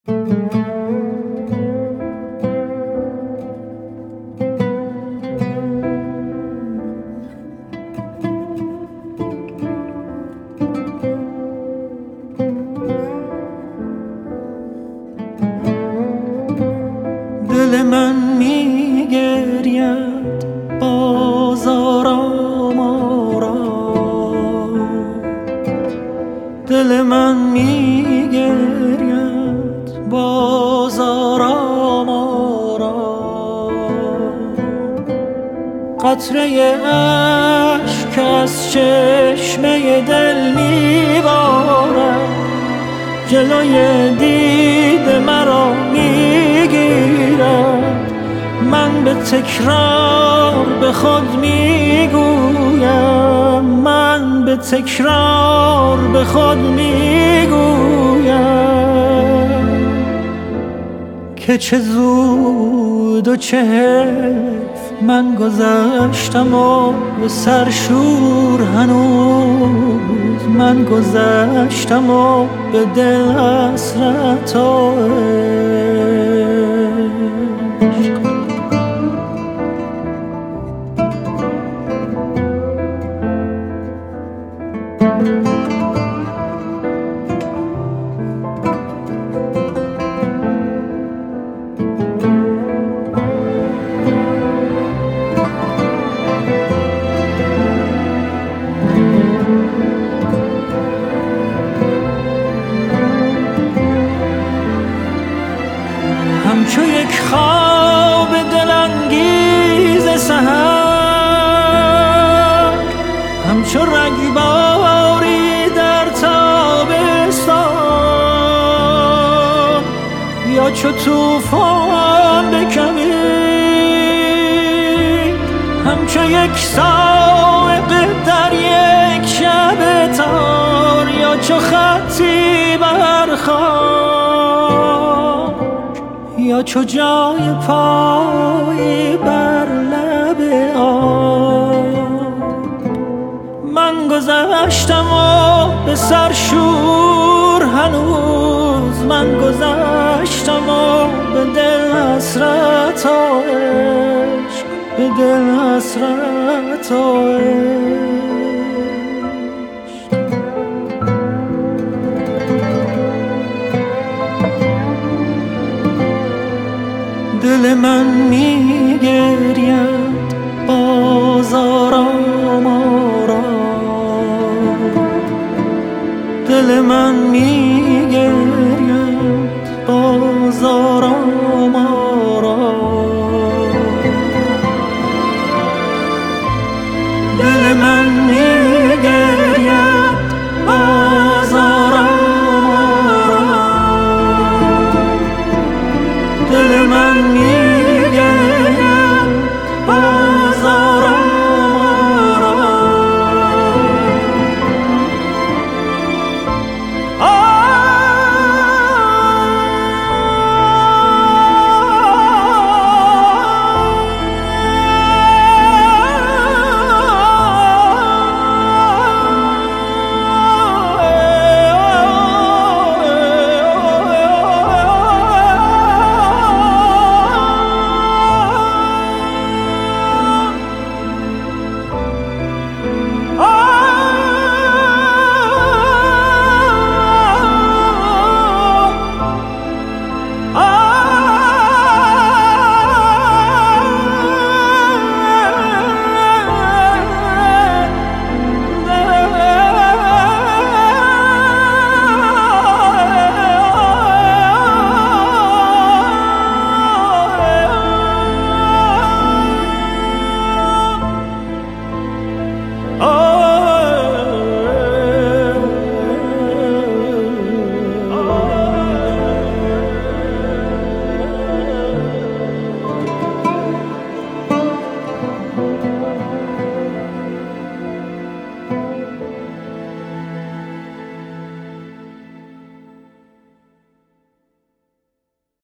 دل من میگرید باز آرام آرام، دل من میگرید باز آرام آرام. قطره اشک از چشمه دل میبارد، جلوی دید مرا میگیرد. من به تکرار به خود میگویم، من به تکرار به خود میگویم که چه زود و چه حیف من گذشتم و به سرشور هنوز من گذشتم و به دل حسرت و عشق. همچو یک خواب دلانگیز سحر، همچو رگباری در تابستان، یا چو طوفان بکوید، همچو یک صاعقه در یک شب تار، یا چو خطی بر خاک، یا چو جای پای بر لب آب. من گذشتم و به سرشور هنوز من گذشتم و به دل حسرت و عشق، به دل حسرت و عشق. دل من میگرید باز آرام آرام، دل من